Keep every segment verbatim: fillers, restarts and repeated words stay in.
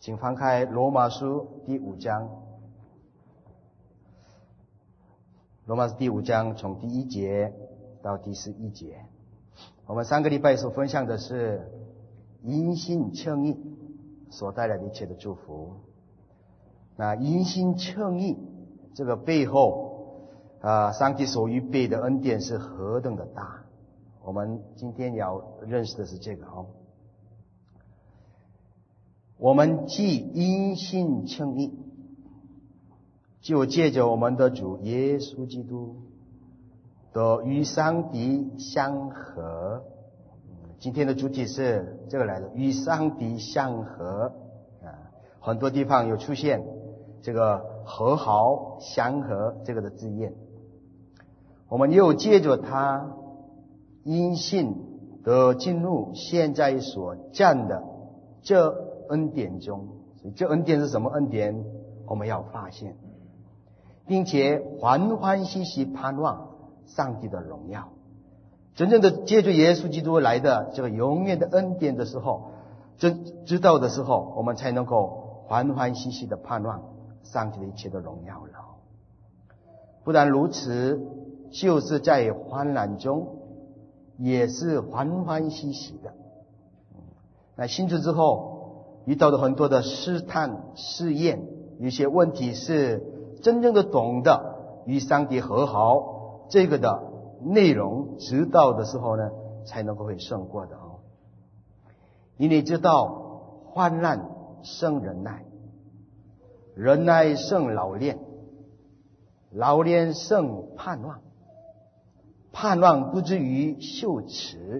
请翻开罗马书第五章。罗马书第五章从第一节到第十一节。我们上个礼拜所分享的是因信称义所带来的一切的祝福。那因信称义这个背后啊，上帝所预备的恩典是何等的大。我们今天要认识的是这个哦。我们既因信称义，就借着我们的主耶稣基督得与上帝相合。今天的主题是这个来的，与上帝相合啊，很多地方有出现这个和好相合这个的字眼。我们又借着他因信得进入现在所占的这恩典中。这恩典是什么恩典？我们要发现，并且欢欢喜喜盼望上帝的荣耀。真正的借着耶稣基督来的这个永远的恩典的时候，真知道的时候，我们才能够欢欢喜喜的盼望上帝的一切的荣耀了。不但如此，就是在患难中也是欢欢喜喜的。那信主之后遇到的很多的试探试验，有些问题是真正的懂得与上帝和好这个的内容知道的时候呢，才能够会胜过的哦。因为知道患难胜忍耐，忍耐胜老练，老练胜盼望，盼望不至于羞耻。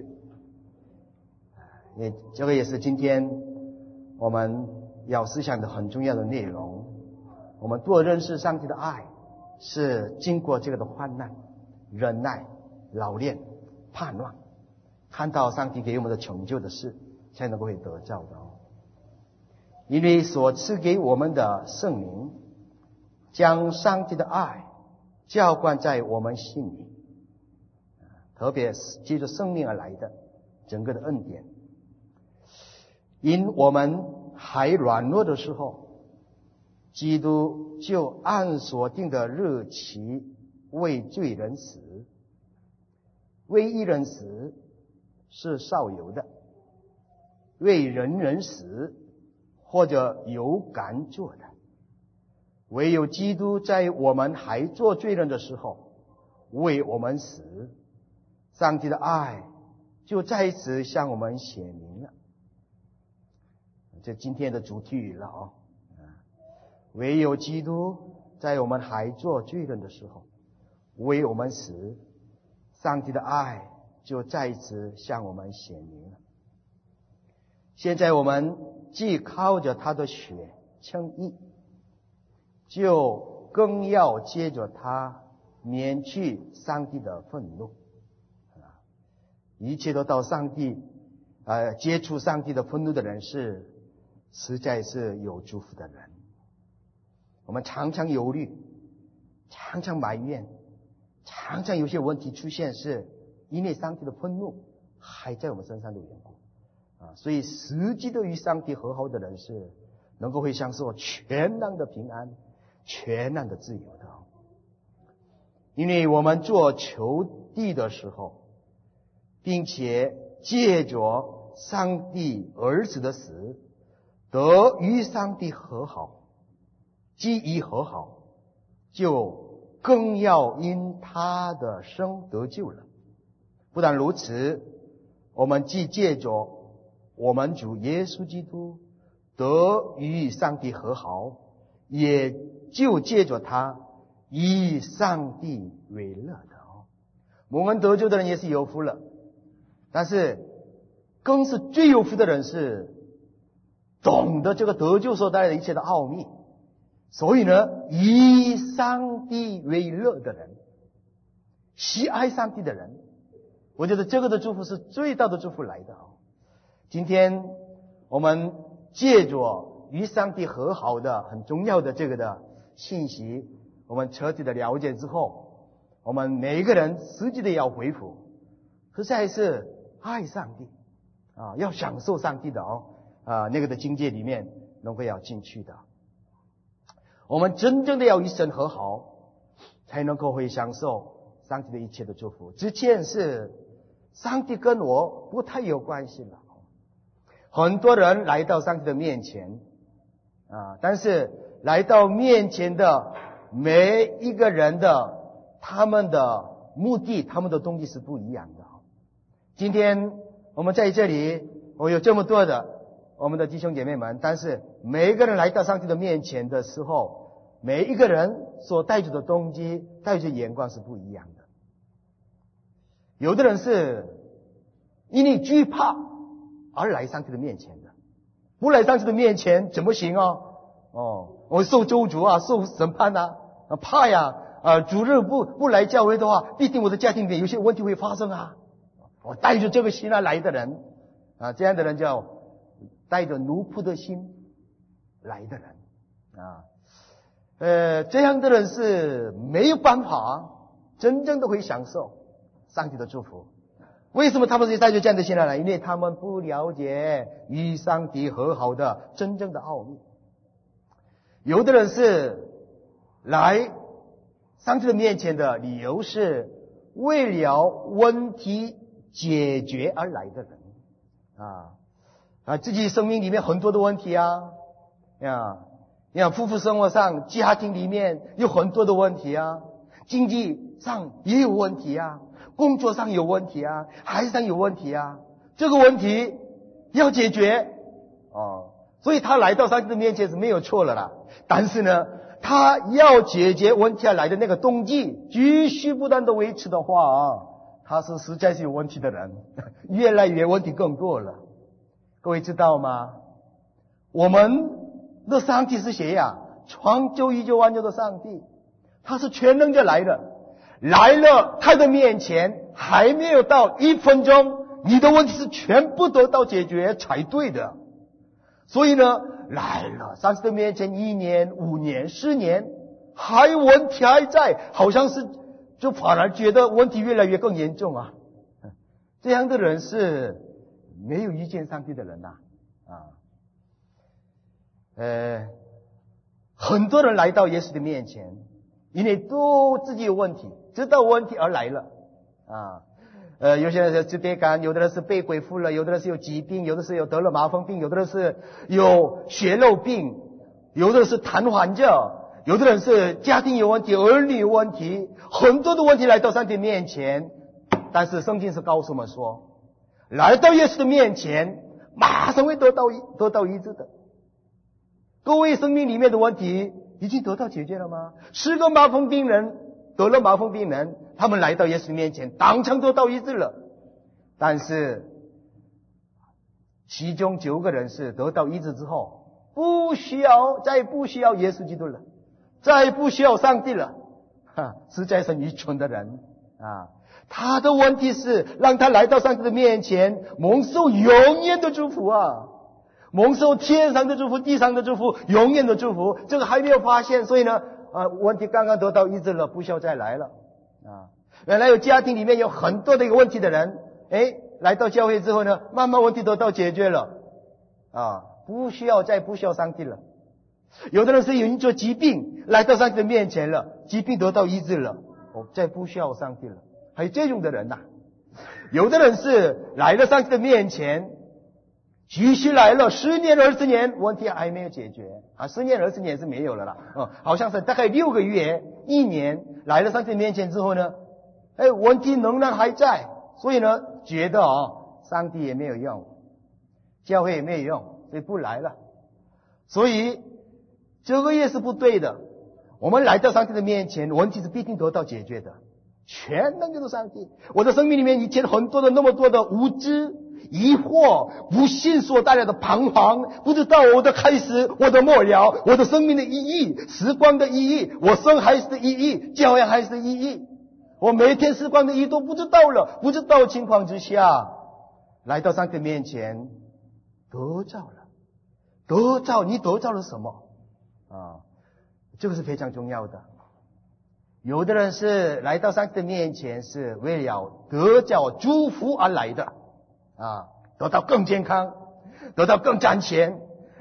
也这个也是今天我们要思想的很重要的内容。我们多认识上帝的爱是经过这个的患难、忍耐、老练、盼望，看到上帝给我们的成就的事，才能够会得着的哦。因为所赐给我们的圣灵将上帝的爱浇灌在我们心里，特别是借着圣灵而来的整个的恩典。因我们还软弱的时候，基督就按所定的日期为罪人死。为一人死是少有的，为人人死或者有敢做的。唯有基督在我们还做罪人的时候为我们死，上帝的爱就在此向我们显明了。这今天的主题了哦。唯有基督在我们还做罪人的时候为我们死，上帝的爱就再次向我们显明了。现在我们既靠着他的血称义，就更要借着他免去上帝的愤怒。一切都到上帝呃，接触上帝的愤怒的人是实在是有祝福的人。我们常常忧虑，常常埋怨，常常有些问题出现，是因为上帝的愤怒还在我们身上的缘故啊。所以实际的与上帝和好的人是能够会享受全然的平安，全然的自由的。因为我们做求地的时候，并且借着上帝儿子的死得与上帝和好，既已和好，就更要因他的生得救了。不但如此，我们既借着我们主耶稣基督得与上帝和好，也就借着他以上帝为乐的哦。我们得救的人也是有福了，但是更是最有福的人是懂得这个得救所带来的一切的奥秘，所以呢，以上帝为乐的人，喜爱上帝的人，我觉得这个的祝福是最大的祝福来的哦。今天我们借着与上帝和好的很重要的这个的信息，我们彻底的了解之后，我们每一个人实际的要恢复，实在是爱上帝啊，要享受上帝的哦啊那个的境界里面， 能够要进去的。我们真正的要与神和好，才能够会享受上帝的一切的祝福。之前是上帝跟我不太有关系了。很多人来到上帝的面前啊，但是来到面前的每一个人的他们的目的，他们的动机是不一样的。今天我们在这里，我有这么多的我们的弟兄姐妹们，但是每一个人来到上帝的面前的时候，每一个人所带着的动机、带着眼光是不一样的。有的人是因为惧怕而来上帝的面前的，不来上帝的面前怎么行啊？哦，我受咒诅啊，受审判啊，啊怕呀，啊主日不不来教会的话，必定我的家庭里面有些问题会发生啊。我带着这个心来的人啊，这样的人叫带着奴仆的心来的人啊，呃，这样的人是没有办法真正的会享受上帝的祝福。为什么他们是带着这样的心来？因为他们不了解与上帝和好的真正的奥秘。有的人是来上帝的面前的理由是为了问题解决而来的人啊啊，自己生命里面很多的问题啊呀，你看夫妇生活上、家庭里面有很多的问题啊，经济上也有问题啊，工作上有问题啊，孩子上有问题啊，这个问题要解决哦，所以他来到上帝的面前是没有错了啦。但是呢，他要解决问题而来的那个动机继续不断的维持的话啊，他是实在是有问题的人，越来越问题更多了。各位知道吗？我们的上帝是谁呀？创造宇宙万有的上帝，他是全能者来的，来了他的面前还没有到一分钟，你的问题是全部得到解决才对的。所以呢，来了上帝的面前一年、五年、十年，还问题还在，好像是就反而觉得问题越来越更严重啊。这样的人是没有遇见上帝的人呐啊。呃，很多人来到耶稣的面前，因为都自己有问题，知道问题而来了啊。呃，有些人是自卑感，有的人是被鬼附了，有的人是有疾病，有的是有得了麻风病，有的人是有血肉病，有的人是瘫痪者，有的人是家庭有问题，儿女有问题，很多的问题来到上帝面前。但是圣经是告诉我们说，来到耶稣的面前马上会得到得到医治的。各位生命里面的问题已经得到解决了吗？十个麻风病人得了麻风病人，他们来到耶稣面前当场得到医治了。但是其中九个人是得到医治之后不需要再不需要耶稣基督了，再不需要上帝了，哈，实在是愚蠢的人啊！他的问题是让他来到上帝的面前蒙受永远的祝福啊，蒙受天上的祝福、地上的祝福、永远的祝福，这个还没有发现，所以呢啊，问题刚刚得到医治了，不需要再来了啊。原来有家庭里面有很多的一个问题的人，哎，来到教会之后呢，慢慢问题得到解决了啊，不需要再不需要上帝了。有的人是有一种疾病来到上帝的面前了，疾病得到医治了，哦，再不需要上帝了。还有这种的人呐、啊，有的人是来了上帝的面前，继续来了十年二十年，问题还没有解决啊，十年二十年是没有了啦，哦，好像是大概六个月一年来了上帝面前之后呢，哎，问题仍然还在，所以呢觉得哦，上帝也没有用，教会也没有用，所以不来了。所以这个也是不对的。我们来到上帝的面前，问题是必定得到解决的。全能就是上帝。我的生命里面以前很多的那么多的无知、疑惑、不信所带来的彷徨，不知道我的开始、我的末了、我的生命的意义、时光的意义、我生孩子的意义、教养孩子的意义，我每天时光的意义都不知道了。不知道的情况之下，来到上帝面前得着了，得着你得着了什么啊？这个是非常重要的。有的人是来到上帝的面前是为了得着祝福而来的啊，得到更健康，得到更赚钱，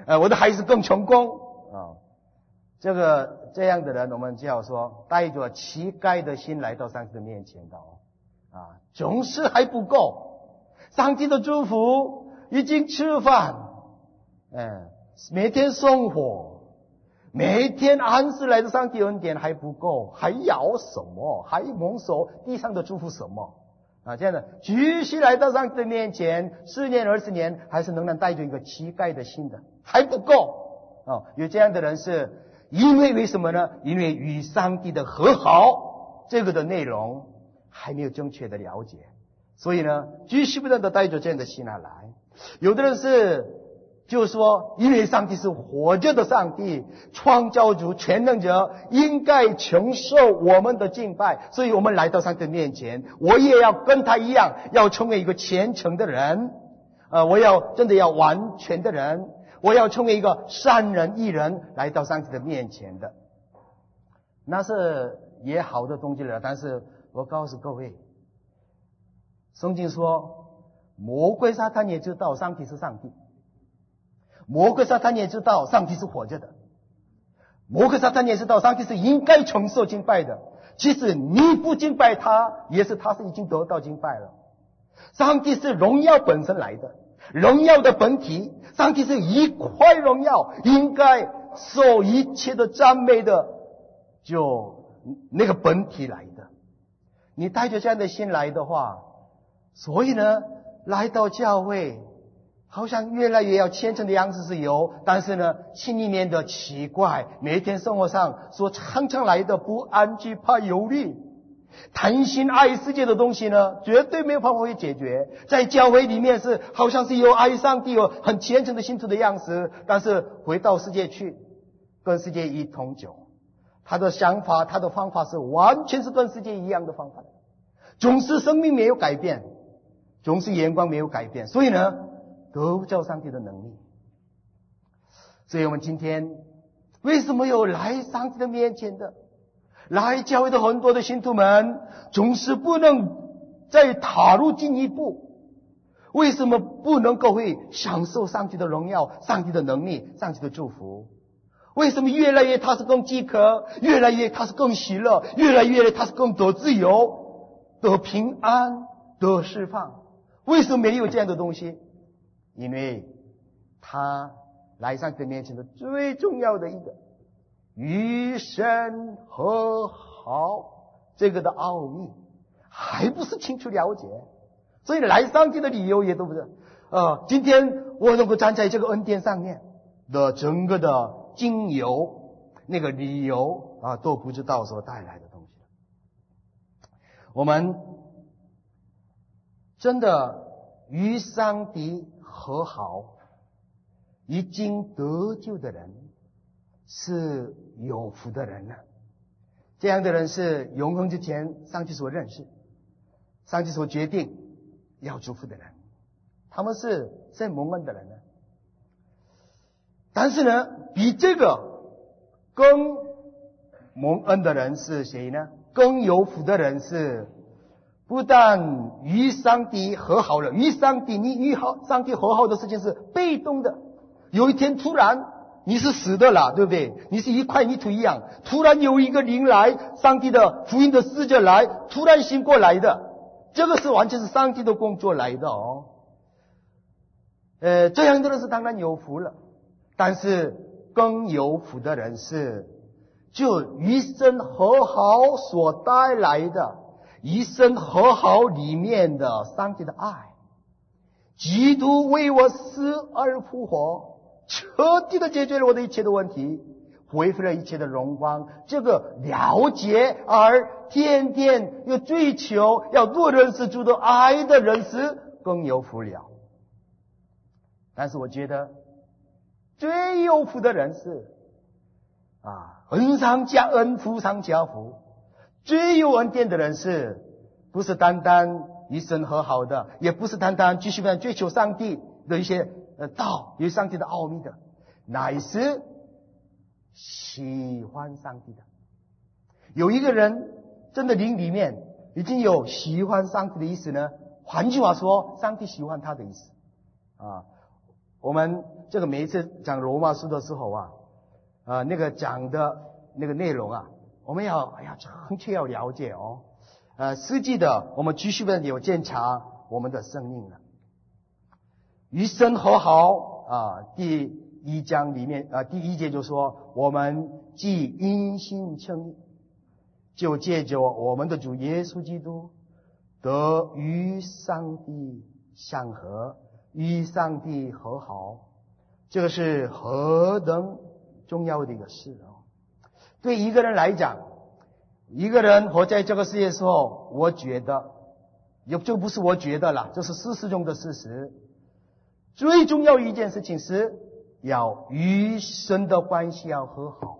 呃，我的孩子更成功啊。这个这样的人，我们就要说带着乞丐的心来到上帝的面前的哦，啊，总是还不够。上帝的祝福已经吃饭，嗯，每天生活，每天安息来的上帝恩典还不够，还要什么？还蒙受地上的祝福什么？啊，这样的继续来到上帝的面前，十年二十年，还是仍然带着一个乞丐的心的，还不够啊。有这样的人是因为为什么呢？因为与上帝的和好这个的内容还没有正确的了解，所以呢，继续不断的带着这样的心来。有的人是就是说，因为上帝是活着的上帝，创造主、全能者，应该承受我们的敬拜，所以我们来到上帝面前，我也要跟他一样，要成为一个虔诚的人，呃，我要真的要完全的人，我要成为一个善人、义人，来到上帝的面前的。那是也好的东西了，但是我告诉各位，圣经说，魔鬼撒旦也知道上帝是上帝。魔鬼撒旦也知道上帝是活着的，魔鬼撒旦也知道上帝是应该承受敬拜的。其实你不敬拜他，也是他是已经得到敬拜了。上帝是荣耀本身来的，荣耀的本体，上帝是一块荣耀，应该受一切的赞美的，就那个本体来的。你带着这样的心来的话，所以呢，来到教会好像越来越要虔诚的样子是有，但是呢，心里面的奇怪，每天生活上所常常来的不安、惧怕、忧虑、贪心、爱世界的东西呢，绝对没有办法会解决。在教会里面是好像是有爱上帝、有很虔诚的信徒的样子，但是回到世界去，跟世界一同走，他的想法、他的方法是完全是跟世界一样的方法，总是生命没有改变，总是眼光没有改变，所以呢，得不到上帝的能力。所以我们今天为什么有来上帝的面前的，来教会的很多的信徒们总是不能再踏入进一步？为什么不能够会享受上帝的荣耀、上帝的能力、上帝的祝福？为什么越来越他是更饥渴，越来越他是更喜乐，越来越他是更得自由、得平安、得释放？为什么没有这样的东西？因为他来上帝面前的最重要的一个与神和好这个的奥秘还不是清楚了解，所以来上帝的理由也都不是呃，今天我能够站在这个恩典上面的整个的经由那个理由啊，都不知道所带来的东西。我们真的与上帝和好，已经得救的人是有福的人了。这样的人是永恒之前上帝所认识，上帝所决定要祝福的人，他们是是蒙恩的人呢。但是呢，比这个更蒙恩的人是谁呢？更有福的人是不但与上帝和好了，与上帝你与好上帝和好的事情是被动的。有一天突然你是死的了，对不对？你是一块泥土一样，突然有一个灵来，上帝的福音的使者来，突然醒过来的，这个是完全是上帝的工作来的哦。呃，这样的人是当然有福了，但是更有福的人是就与神和好所带来的，与神和好里面的上帝的爱，基督为我死而复活，彻底的解决了我的一切的问题，恢复了一切的荣光。这个了解而天天要追求要多认识主的爱的人是更有福了。但是我觉得最有福的人是啊，恩上加恩，福上加福。最有恩典的人是不是单单与神和好的，也不是单单继续追求上帝的一些呃道，有上帝的奥秘的，乃是喜欢上帝的。有一个人真的灵里面已经有喜欢上帝的意思呢，换句话说，上帝喜欢他的意思啊。我们这个每一次讲罗马书的时候啊，呃，那个讲的那个内容啊，我们要哎呀很切要了解哦。呃，实际的我们继续的有检查我们的生命了。与神和好啊，第一章里面啊，第一节就说我们既因信称义，就借着我们的主耶稣基督得与上帝相合，与上帝和好。这个是何等重要的一个事哦！对一个人来讲，一个人活在这个世界的时候，我觉得，也就不是我觉得了，这是事实中的事实。最重要一件事情是要与神的关系要和好，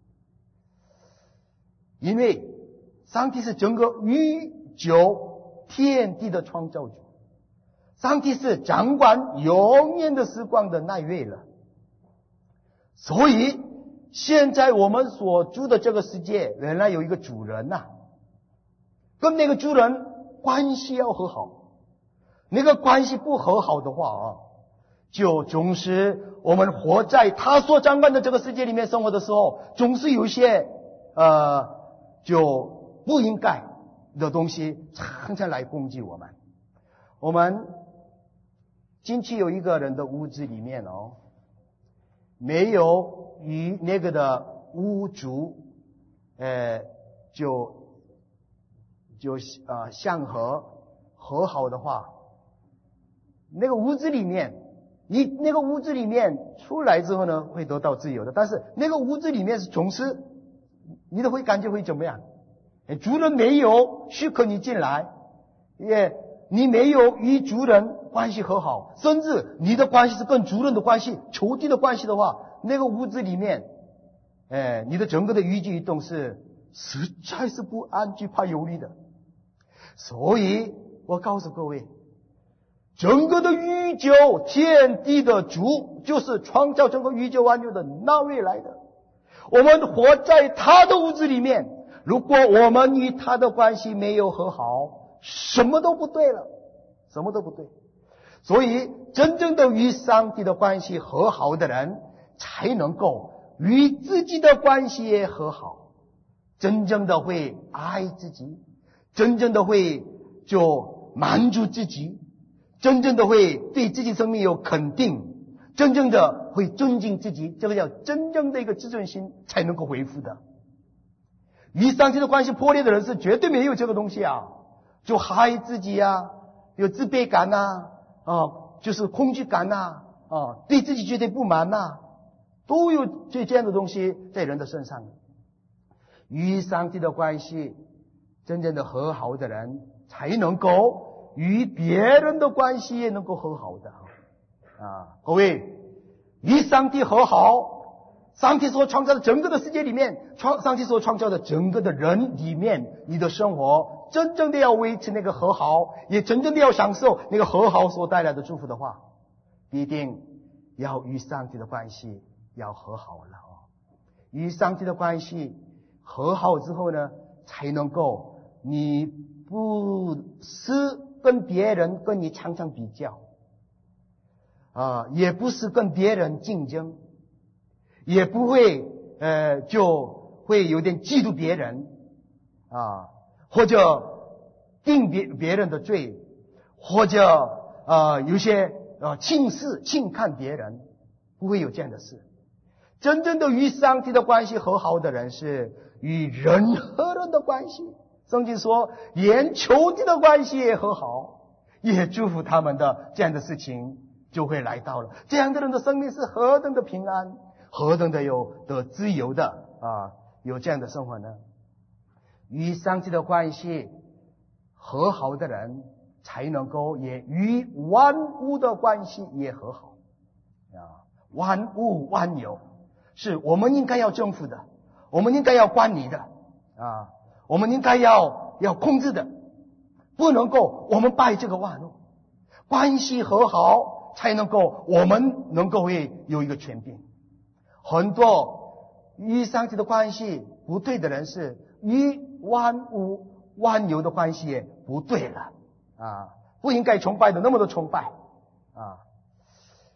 因为上帝是整个宇宙天地的创造主，上帝是掌管永远的时光的那一位了。所以现在我们所住的这个世界原来有一个主人呐、啊，跟那个主人关系要和好，那个关系不和好的话啊，就总是我们活在他所掌管的这个世界里面生活的时候，总是有一些呃就不应该的东西常常来攻击我们。我们进去有一个人的屋子里面哦，没有与那个的屋主呃就就呃相合和好的话，那个屋子里面你那个屋子里面出来之后呢，会得到自由的。但是那个屋子里面是总是你的会感觉会怎么样？主人没有许可你进来，也你没有与主人关系和好，甚至你的关系是跟主人的关系、仇敌的关系的话，那个屋子里面，哎，你的整个的一举一动是实在是不安、惧怕、忧虑的。所以我告诉各位，整个的宇宙天地的主，就是创造整个宇宙万有的那位来的。我们活在他的屋子里面，如果我们与他的关系没有和好，什么都不对了，什么都不对。所以真正的与上帝的关系和好的人，才能够与自己的关系也和好，真正的会爱自己，真正的会就满足自己，真正的会对自己生命有肯定，真正的会尊敬自己，这个叫真正的一个自尊心才能够恢复的。与上帝的关系破裂的人是绝对没有这个东西啊，就害自己啊，有自卑感呐、啊，啊，就是恐惧感呐、啊，啊，对自己绝对不满呐、啊，都有这这样的东西在人的身上。与上帝的关系真正的和好的人，才能够与别人的关系也能够和好的啊！各位，与上帝和好，上帝所创造的整个的世界里面，创上帝所创造的整个的人里面，你的生活真正的要维持那个和好，也真正的要享受那个和好所带来的祝福的话，必定要与上帝的关系要和好了哦。与上帝的关系和好之后呢，才能够你不是跟别人跟你常常比较啊，也不是跟别人竞争，也不会呃就会有点嫉妒别人啊，或者定别别人的罪，或者呃有些呃轻视轻看别人，不会有这样的事。真正的与上帝的关系和好的人，是与任何人的关系，圣经说连仇敌的关系也和好，也祝福他们的这样的事情就会来到了。这样的人的生命是何等的平安，何等的有的自由的啊，有这样的生活呢？与上帝的关系和好的人，才能够也与万物的关系也和好啊！万物万有是我们应该要征服的，我们应该要管理的啊，我们应该要要控制的，不能够我们败这个万物。关系和好，才能够我们能够会有一个权柄。很多与上帝的关系不对的人，是与万物万有的关系也不对了啊！不应该崇拜的那么的崇拜啊！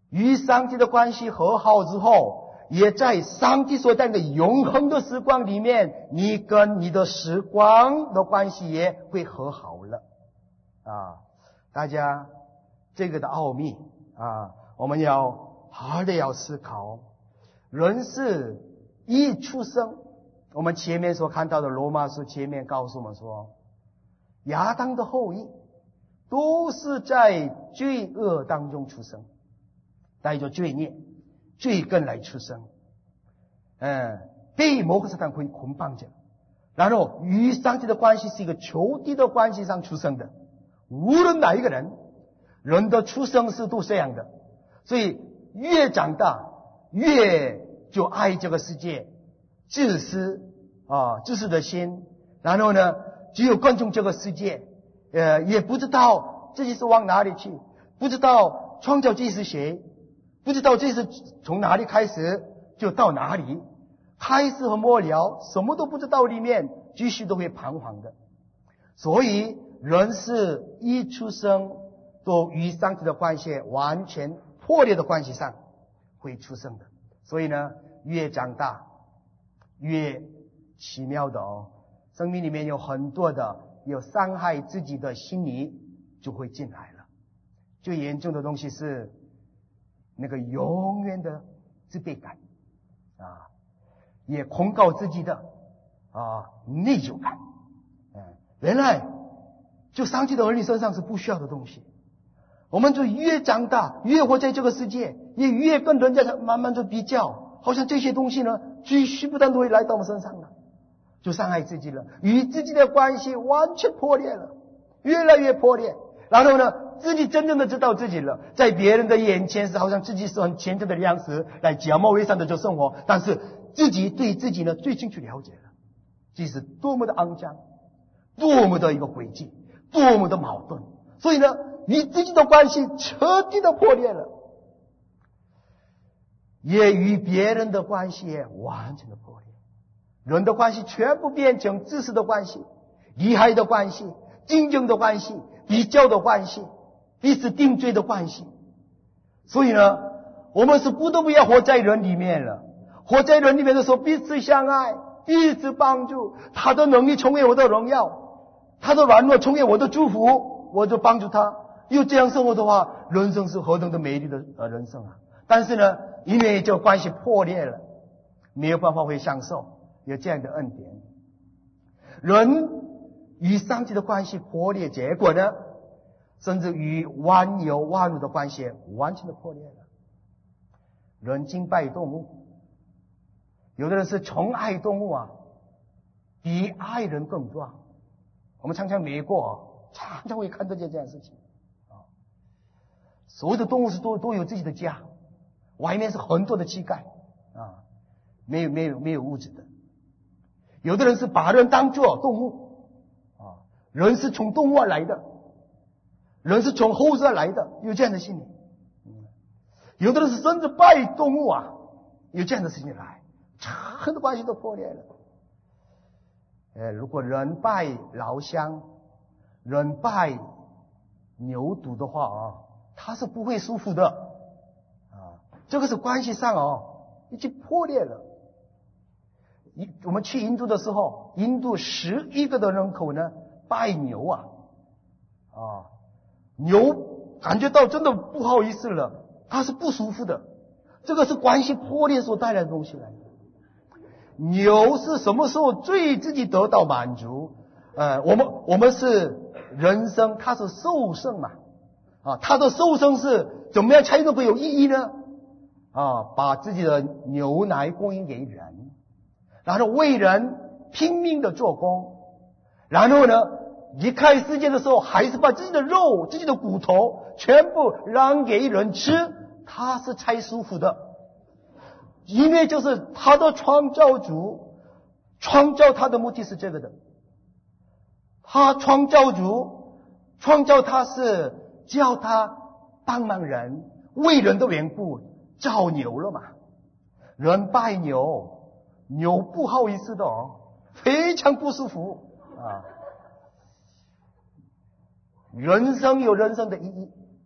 与上帝的关系和好之后，也在上帝所带的永恒的时光里面，你跟你的时光的关系也会和好了啊！大家这个的奥秘啊，我们要好好的要思考。人是一出生，我们前面所看到的罗马书前面告诉我们说，亚当的后裔都是在罪恶当中出生，带着罪孽、罪根来出生，嗯，被魔鬼撒旦会捆绑着，然后与上帝的关系是一个仇敌的关系上出生的。无论哪一个人，人的出生是都这样的，所以越长大越就爱这个世界，自私啊，自私的心，然后呢，只有关注这个世界，呃，也不知道自己是往哪里去，不知道创造这是谁，不知道这是从哪里开始就到哪里，开始和末了什么都不知道，里面继续都会彷徨的。所以人是一出生都与上帝的关系完全破裂的关系上会出生的。所以呢，越长大越奇妙的哦，生命里面有很多的有伤害自己的心理就会进来了。最严重的东西是那个永远的自卑感啊，也控告自己的啊内疚感。嗯，原来就上帝的儿女身上是不需要的东西。我们就越长大越活在这个世界，也越跟人家慢慢的比较，好像这些东西呢继续不断都会来到我们身上了，就伤害自己了，与自己的关系完全破裂了，越来越破裂。然后呢，自己真正的知道自己了，在别人的眼前是好像自己是很虔诚的样子来假冒伪善的就生活，但是自己对自己呢最清楚了解了，这是多么的肮脏，多么的一个诡计，多么的矛盾。所以呢，与自己的关系彻底的破裂了，也与别人的关系也完全的破裂。人的关系全部变成自私的关系、利害的关系、竞争的关系、比较的关系、彼此定罪的关系。所以呢，我们是不得不要活在人里面了。活在人里面的时候，彼此相爱，彼此帮助，他的能力成为我的荣耀，他的软弱成为我的祝福，我就帮助他。又这样生活的话，人生是何等的美丽的人生啊！但是呢，因为这个关系破裂了，没有办法会享受有这样的恩典。人与上帝的关系破裂，结果呢，甚至与万有万物的关系完全的破裂了。人敬拜动物，有的人是宠爱动物啊，比爱人更壮。我们常常美国常常会看到这样的事情啊，所有的动物是都都有自己的家，外面是很多的乞丐啊，没有没有没有物质的。有的人是把人当作动物啊，人是从动物而来的，人是从猴子而来的，有这样的心理。有的人是甚至拜动物啊，有这样的事情来，很多关系都破裂了。呃，如果人拜老乡，人拜牛犊的话啊，他是不会舒服的啊。这个是关系上哦，已经破裂了。我们去印度的时候，印度十一个的人口呢拜牛啊，啊，牛感觉到真的不好意思了，他是不舒服的。这个是关系破裂所带来的东西来。牛是什么时候最自己得到满足？呃，我们我们是人生，它是受生嘛，啊，它的受生是怎么样才能够有意义呢？啊，把自己的牛奶供应给人，然后为人拼命的做工，然后呢，离开世界的时候，还是把自己的肉、自己的骨头全部让给人吃，他是才舒服的。因为就是他的创造主创造他的目的是这个的，他创造主创造他是叫他帮忙人，为人的缘故造牛了嘛。人拜牛，牛不好意思的哦，非常不舒服啊。人生有人生的意义，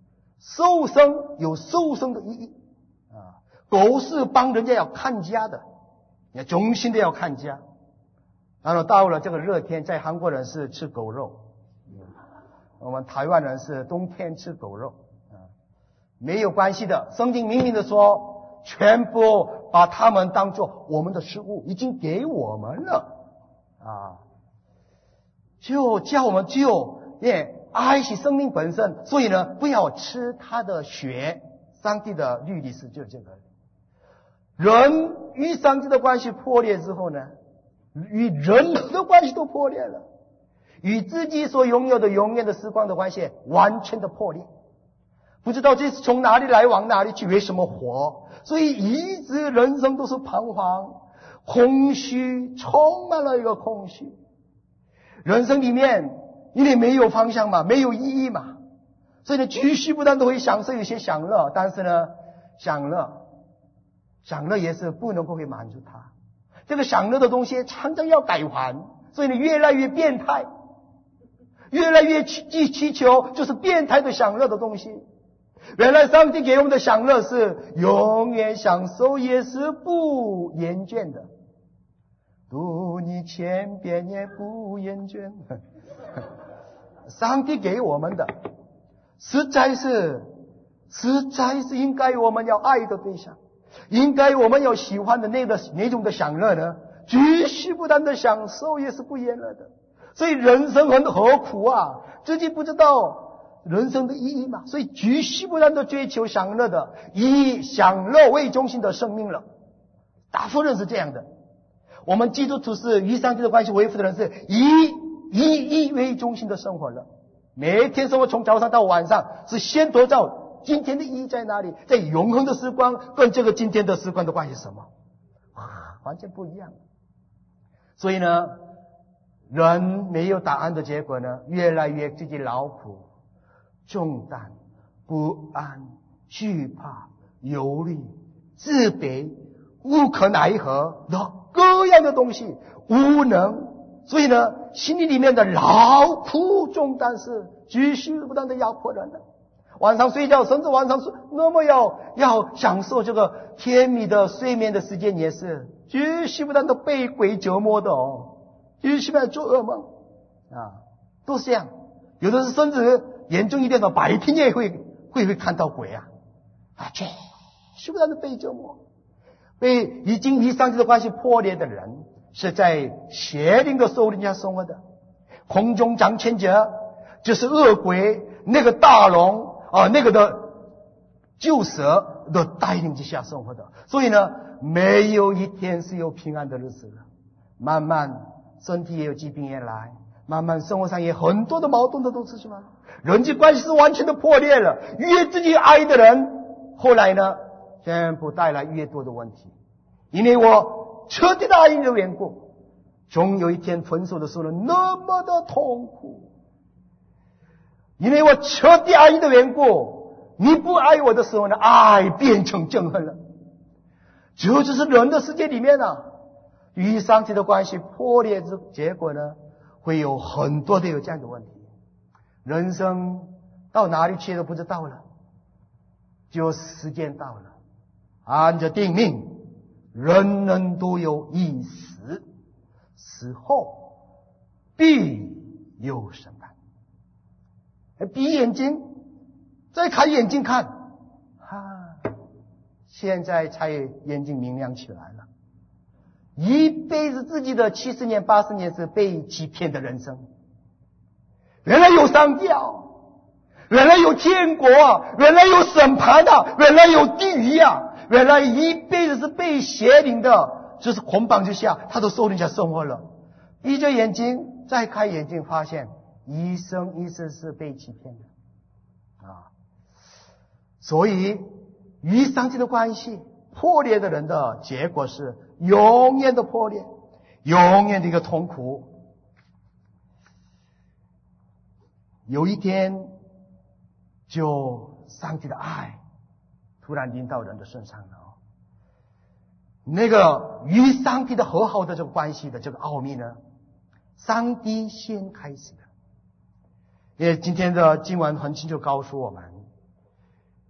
受生有受生的意义啊，狗是帮人家要看家的，要忠心的要看家。然后到了这个热天，在韩国人是吃狗肉，我们台湾人是冬天吃狗肉啊，没有关系的。圣经明明的说，全部把他们当作我们的食物，已经给我们了啊，就叫我们就也爱惜生命本身，所以呢，不要吃他的血。上帝的律例是就是这个。人与上帝的关系破裂之后呢，与人的关系都破裂了，与自己所拥有的永远的时光的关系完全的破裂，不知道这是从哪里来往哪里去，为什么活，所以一直人生都是彷徨空虚，充满了一个空虚。人生里面因为没有方向嘛，没有意义嘛，所以呢，继续不断都会享受一些享乐，但是呢，享乐享乐也是不能够会满足他，这个享乐的东西常常要改还，所以呢，越来越变态，越来越祈祈求就是变态的享乐的东西。原来上帝给我们的享乐是永远享受，也是不厌倦的，读你千遍也不厌倦。上帝给我们的实在是实在是应该我们要爱的对象，应该我们要喜欢的那个那种的享乐呢，继续不断的享受，也是不厌乐的。所以人生很何苦啊，自己不知道人生的意义嘛，所以继续不断的追求享乐的，以享乐为中心的生命了。大部分人是这样的。我们基督徒是与上帝的关系维护的人，是以以义为中心的生活了。每天生活从早上到晚上，是先得到今天的意义在哪里，在永恒的时光跟这个今天的时光的关系是什么，啊，完全不一样。所以呢，人没有答案的结果呢，越来越自己劳苦重担不安惧怕忧虑自卑无可奈何的各样的东西，无能。所以呢，心里里面的劳苦重担是继续不断的压迫人的。晚上睡觉，甚至晚上那么要要享受这个甜蜜的睡眠的时间，也是继续不断的被鬼折磨的哦，继续不断做噩梦啊，都是这样。有的是甚至严重一点的，白天也会会会看到鬼啊啊，继续不断的被折磨。被已经与上帝的关系破裂的人，是在邪灵的手里下生活的。空中掌权者就是恶鬼，那个大龙啊，那个的旧蛇的带领之下生活的。所以呢，没有一天是有平安的日子了。慢慢身体也有疾病也来，慢慢生活上也很多的矛盾的都是什么？人际关系是完全的破裂了。越自己爱的人，后来呢，全部带来越多的问题。因为我彻底的爱你的缘故，终有一天分手的时候那么的痛苦。因为我彻底爱你的缘故，你不爱我的时候呢，爱变成憎恨了。这就是人的世界里面啊，与上帝的关系破裂之结果呢，会有很多的有这样的问题。人生到哪里去都不知道了，就时间到了，按着定命，人人都有一死，死后必有审判。闭眼睛，再开眼睛看，啊，现在才眼睛明亮起来了。一辈子自己的七十年、八十年是被欺骗的人生。原来有上帝啊，原来有天国啊，原来有审判啊，原来有地狱啊，原来一辈子是被邪灵的就是捆绑之下，他都受人家生活了。闭着眼睛再开眼睛，发现一生一世是被欺骗的啊！所以与上帝的关系破裂的人的结果是永远的破裂，永远的一个痛苦。有一天，就上帝的爱突然临到人的身上了。那个与上帝的和好的这个关系的这个奥秘呢，上帝先开始的。因为今天的经文很清楚告诉我们，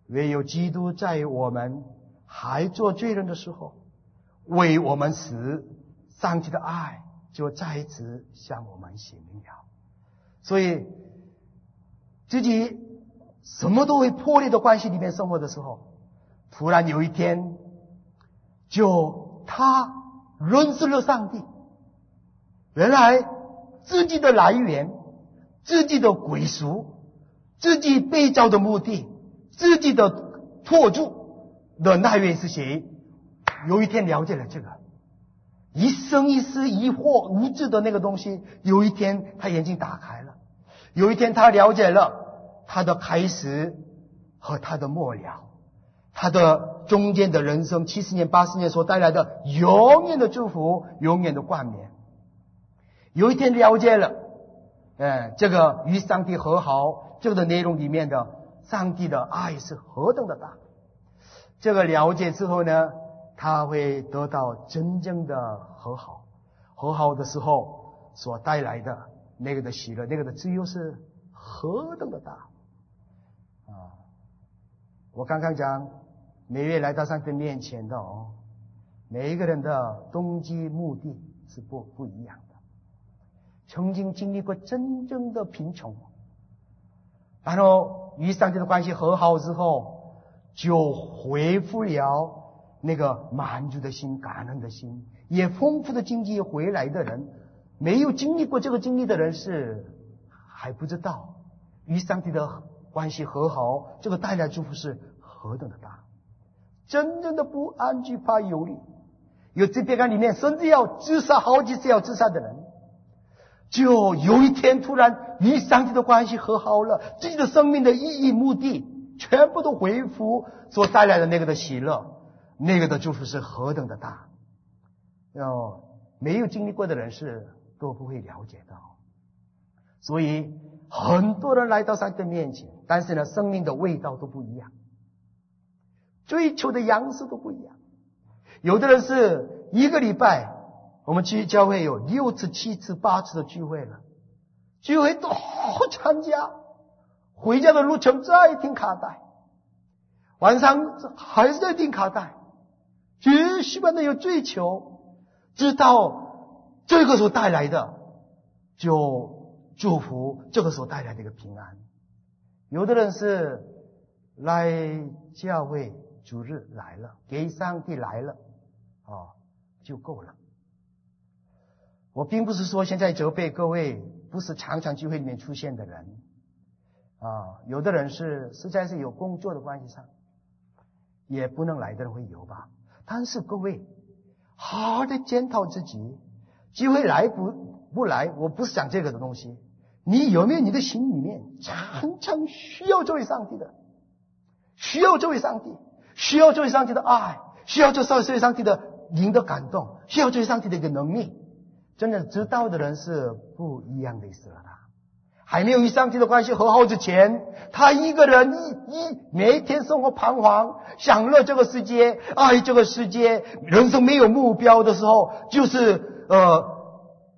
唯有基督在我们还做罪人的时候为我们死，上帝的爱就再一次向我们显明了。所以自己什么都会破裂的关系里面生活的时候，突然有一天就他认识了上帝，原来自己的来源，自己的归属，自己被造的目的，自己的托住的那位是谁？有一天了解了这个，一生一世疑惑无知的那个东西，有一天他眼睛打开了，有一天他了解了他的开始和他的末了，他的中间的人生七十年八十年所带来的永远的祝福，永远的冠冕。有一天了解了呃，这个与上帝和好这个的内容里面的上帝的爱是何等的大，这个了解之后呢，他会得到真正的和好。和好的时候所带来的那个的喜乐，那个的自由是何等的大啊！我刚刚讲每月来到上帝面前的哦，每一个人的动机目的是不不一样的。曾经经历过真正的贫穷，然后与上帝的关系和好之后，就恢复了那个满足的心、感恩的心，也丰富的经济回来的人，没有经历过这个经历的人是还不知道与上帝的关系和好这个带来祝福是何等的大。真正的不安、惧怕、忧虑，有这边案里面甚至要自杀好几次要自杀的人，就有一天突然与上帝的关系和好了，自己的生命的意义目的全部都恢复，所带来的那个的喜乐，那个的祝福是何等的大。要没有经历过的人是都不会了解到。所以很多人来到上帝的面前，但是呢生命的味道都不一样，追求的样式都不一样。有的人是一个礼拜我们去教会有六次七次八次的聚会了，聚会都参加，回家的路程再听卡带，晚上还是在听卡带，继续般的有追求，知道这个所带来的就祝福，这个所带来的一个平安。有的人是来教会主日来了，给上帝来了哦，就够了。我并不是说现在责备各位不是常常聚会里面出现的人啊，有的人是实在是有工作的关系上也不能来的人会有吧。但是各位好好的检讨自己，聚会来不不来，我不是讲这个的东西，你有没有你的心里面常常需要这位上帝的，需要这位上帝，需要这位上帝的爱，需要这位上帝的灵的感动，需要这位上帝的一个能力。真的知道的人是不一样的意思了。他还没有与上帝的关系和好之前，他一个人一一每天生活彷徨，享乐这个世界，爱这个世界，人生没有目标的时候，就是呃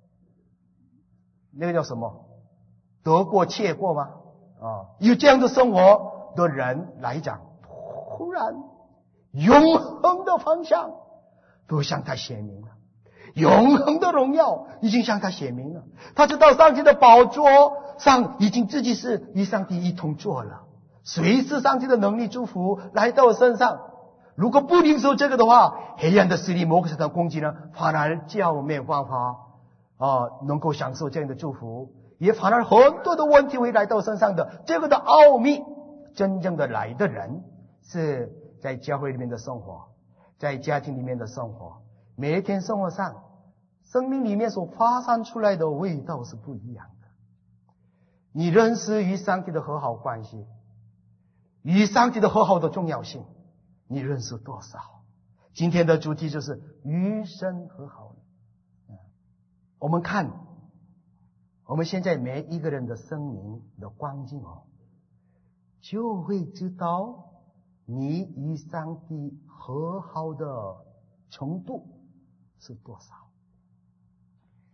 那个叫什么得过且过吗？啊，有这样的生活的人来讲，突然永恒的方向都向他显明了，永恒的荣耀已经向他显明了。他知道上帝的宝座上已经自己是与上帝一同坐了，随时上帝的能力祝福来到身上。如果不领受这个的话，黑暗的势力魔鬼撒旦攻击呢，反而叫我没有办法啊，能够享受这样的祝福，也反而很多的问题会来到身上的。这个的奥秘，真正的来的人是在教会里面的生活，在家庭里面的生活，每一天生活上生命里面所发散出来的味道是不一样的。你认识与上帝的和好关系，与上帝的和好的重要性，你认识多少？今天的主题就是与神和好。我们看我们现在每一个人的生命的光景哦，就会知道你与上帝和好的程度是多少。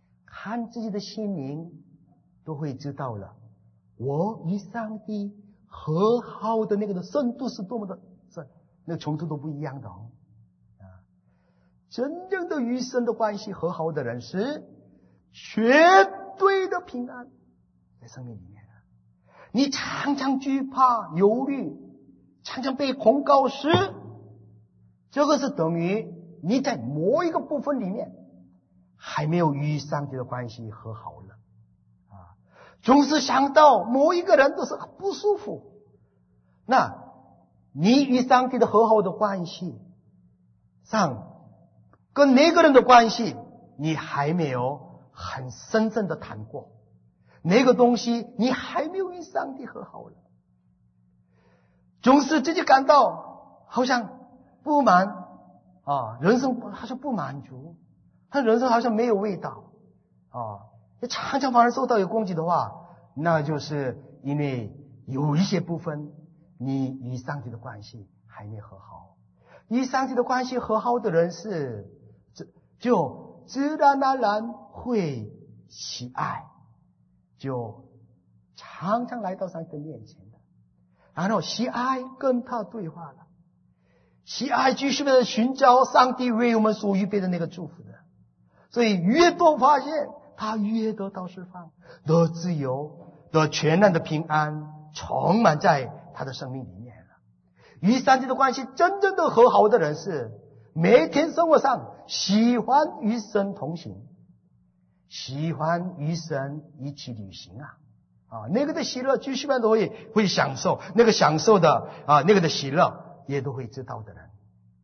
看自己的心灵都会知道了，我与上帝和好的那个的深度是多么的深，那个程度都不一样的哦。啊，真正的与神的关系和好的人是绝对的平安在生命里面。你常常惧怕忧虑，常常被控告时，这个是等于你在某一个部分里面还没有与上帝的关系和好了啊，总是想到某一个人都是不舒服，那你与上帝的和好的关系上跟那个人的关系你还没有很深深的谈过，那个东西你还没有与上帝和好了，总是自己感到好像不满啊，人生好像不满足，他人生好像没有味道啊。你常常反而受到有攻击的话，那就是因为有一些部分你与上帝的关系还没和好。与上帝的关系和好的人是就自然而然会喜爱，就常常来到上帝的面前的，然后喜爱跟他对话了，喜爱继续的寻找上帝为我们所预备的那个祝福的，所以越多发现他越得到释放，得自由，得全然的平安，充满在他的生命里面了。与上帝的关系真正的和好的人是每天生活上喜欢与神同行，喜欢与神一起旅行啊啊，那个的喜乐继续般都会会享受，那个享受的啊那个的喜乐也都会知道的人。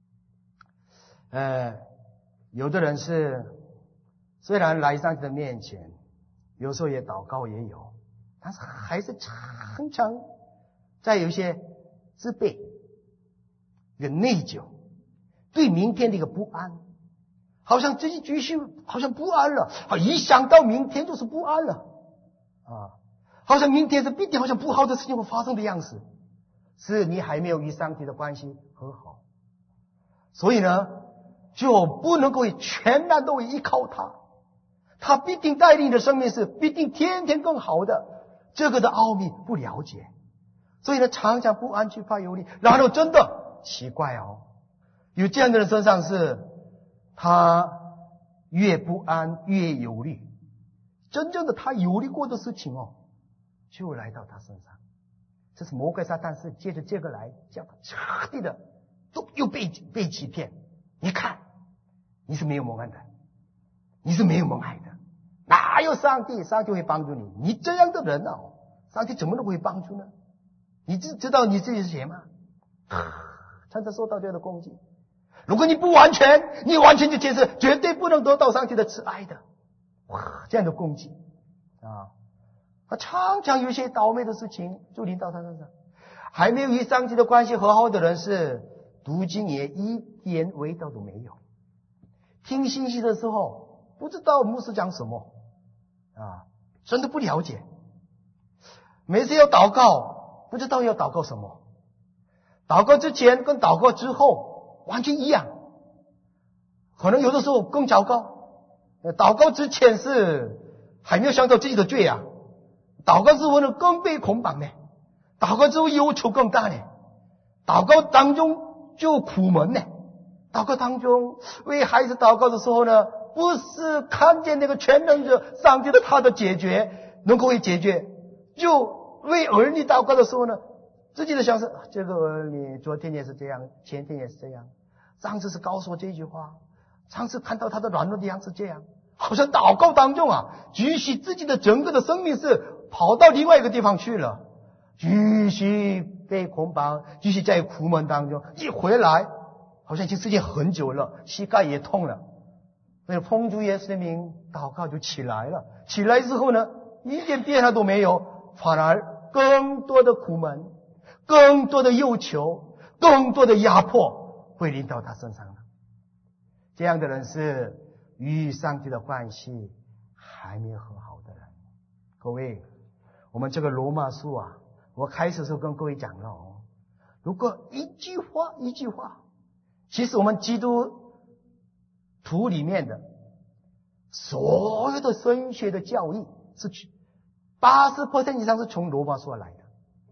呃，有的人是虽然来上帝的面前，有时候也祷告也有，但是还是常常在有一些自卑、一个内疚，对明天的一个不安，好像自己继续好像不安了，一想到明天就是不安了啊，好像明天是必定好像不好的事情会发生的样子，是你还没有与上帝的关系和好，所以呢就不能够全然都依靠他，他必定带领的生命是必定天天更好的，这个的奥秘不了解，所以呢常常不安惧怕忧虑，然后真的奇怪哦，有这样的人身上是他越不安越忧虑，真正的他忧虑过的事情哦就来到他身上，这是魔鬼撒旦是借着这个来叫他彻底的都又被被欺骗。你看你是没有蒙恩的，你是没有蒙爱的，哪有上帝上帝会帮助你，你这样的人哦，上帝怎么能会帮助呢？你知知道你自己是谁吗？常常受到这样的攻击，如果你不完全你完全就接受，绝对不能得到上帝的慈爱的，哇，这样的攻击啊，他常常有一些倒霉的事情就临到他身上。还没有与上帝的关系和好的人是读经也一点味道都没有，听信息的时候不知道牧师讲什么啊，真的不了解，每次要祷告不知道要祷告什么，祷告之前跟祷告之后完全一样，可能有的时候更糟糕，祷告之前是还没有想到自己的罪啊，祷告之后呢更被捆绑呢，祷告之后忧愁更大呢，祷告当中就苦闷呢，祷告当中为孩子祷告的时候呢，不是看见那个全能者上帝的他的解决能够会解决，就为儿女祷告的时候呢，自己的想是这个儿女昨天也是这样，前天也是这样，上次是告诉我这句话，上次看到他的软弱的样子这样，好像祷告当中啊，继续自己的整个的生命是跑到另外一个地方去了，继续被捆绑，继续在苦闷当中，一回来好像已经时间很久了，膝盖也痛了，所以奉主耶稣的名祷告就起来了，起来之后呢一点变化都没有，反而更多的苦闷，更多的忧愁，更多的压迫会临到他身上了。这样的人是与上帝的关系还没有和好的人。各位，我们这个罗马书啊，我开始的时候跟各位讲了哦，如果一句话一句话，其实我们基督徒里面的所有的神学的教义是 百分之八十 以上是从罗马书来的。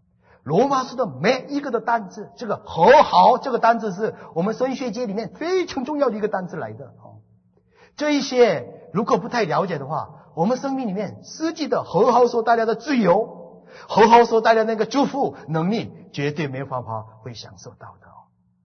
罗马书的每一个的单字，这个和好这个单字是我们神学界里面非常重要的一个单字来的。这一些如果不太了解的话，我们生命里面实际的和好所带来的自由，和好所带来的那个祝福能力，绝对没有办法会享受到的。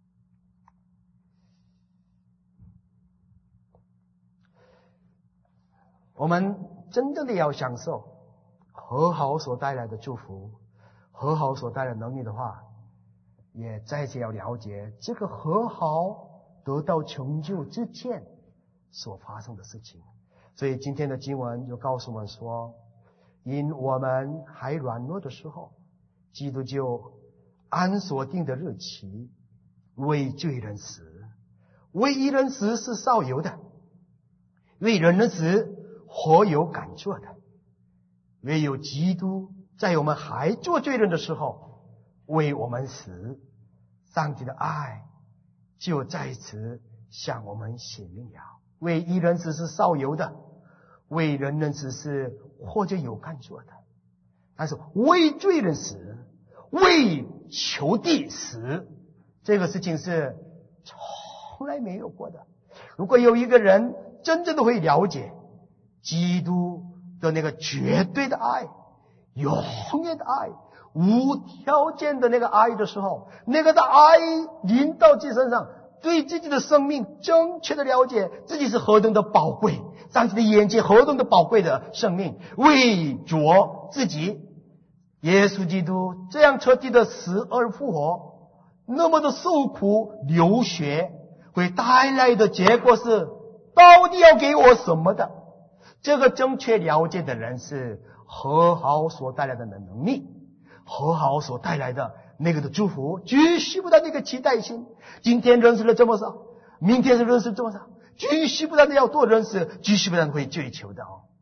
我们真正的要享受和好所带来的祝福，和好所带来的能力的话，也再次要了解这个和好得到成就之前所发生的事情。所以今天的经文就告诉我们说，因我们还软弱的时候，基督就按所定的日期为罪人死。为义人死是少有的，为人的死活有感觉的。唯有基督在我们还做罪人的时候为我们死，上帝的爱就在此向我们显明了。为义人死是少有的，为人人死是或者有感觉的。但是为罪人死，为仇敌死，这个事情是从来没有过的。如果有一个人真正的会了解基督的那个绝对的爱，永远的爱，无条件的那个爱的时候，那个的爱临到自己身上，对自己的生命正确的了解自己是何等的宝贵，上帝的眼界何等的宝贵的生命，为着自己耶稣基督这样彻底的死而复活，那么的受苦流血，会带来的结果是到底要给我什么的。这个正确了解的人是和好所带来的能力，和好所带来的那个的祝福，继续不断的一个期待心。今天认识了这么少，明天是认识这么少，继续不断的要多认识，继续不断的会追求的哦。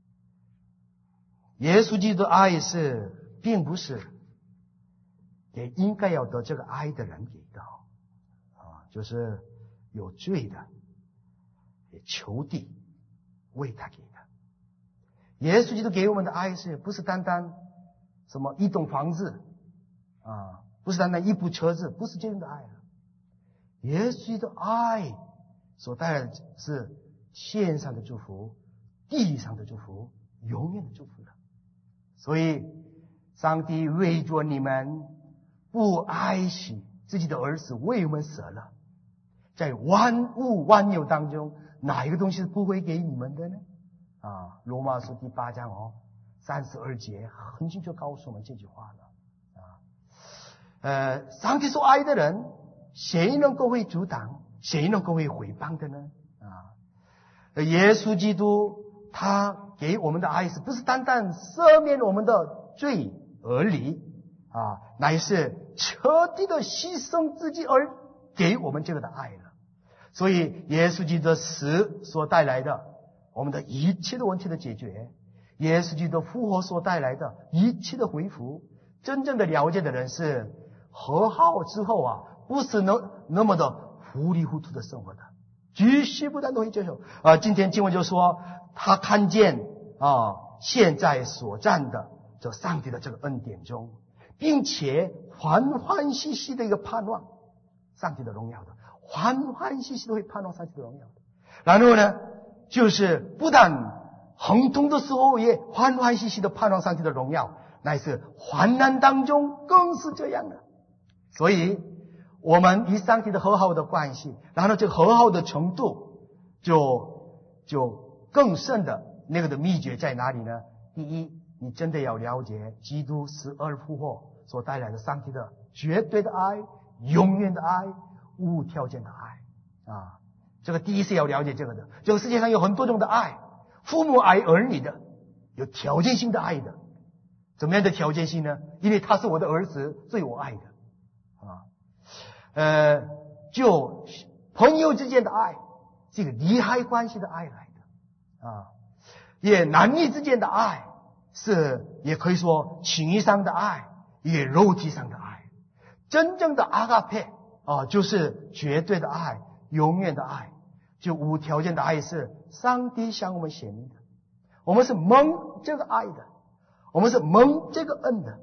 耶稣基督的爱是并不是给应该要得这个爱的人给的啊，就是有罪的也仇敌为他给的。耶稣基督给我们的爱是不是单单什么一栋房子啊，不是单单一部车子，不是这样的爱了。耶稣基督的爱所带来的是天上的祝福，地上的祝福，永远的祝福了。所以上帝为着你们不爱惜自己的儿子为我们舍了，在万物万有当中，哪一个东西是不会给你们的呢？啊，罗马书第八章哦，三十二节很清楚告诉我们这句话了。啊，呃，上帝所爱的人，谁能够会阻挡？谁能够会毁谤的呢？啊，耶稣基督他给我们的爱是不是单单赦免我们的罪而已啊，乃是彻底的牺牲自己而给我们这个的爱了。所以耶稣基督的死所带来的我们的一切的问题的解决，耶稣基督复活所带来的一切的恢复，真正的了解的人是和好之后啊，不是那那么的糊里糊涂的生活的，继续不断的会接受啊。今天经文就说他看见啊，现在所站的这上帝的这个恩典中，并且欢欢喜喜的一个盼望上帝的荣耀的，欢欢喜喜的会盼望上帝的荣耀的。然后呢，就是不但疼痛的时候也欢欢喜喜的盼望上帝的荣耀，乃是患难当中更是这样的。所以我们与上帝的和好的关系，然后这个和好的程度就就更深的那个的秘诀在哪里呢？第一，你真的要了解基督死而复活所带来的上帝的绝对的爱，永远的爱，无条件的爱啊！这个第一是要了解这个的。这个世界上有很多种的爱，父母爱儿女的，有条件性的爱的。怎么样的条件性呢？因为他是我的儿子，所以我爱的啊。呃，就朋友之间的爱，这个利害关系的爱来的啊。也男女之间的爱是，也可以说情义上的爱，也肉体上的爱。真正的阿嘎佩啊，就是绝对的爱，永远的爱，就无条件的爱，是上帝向我们显明的。我们是蒙这个爱的，我们是蒙这个恩的，